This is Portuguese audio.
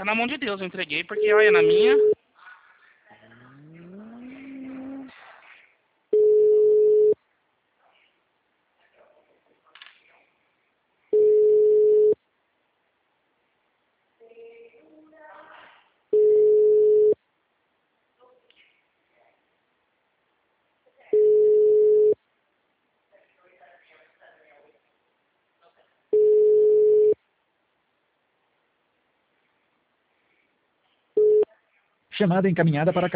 Tá na mão de Deus, eu entreguei, porque olha, na minha... Chamada encaminhada para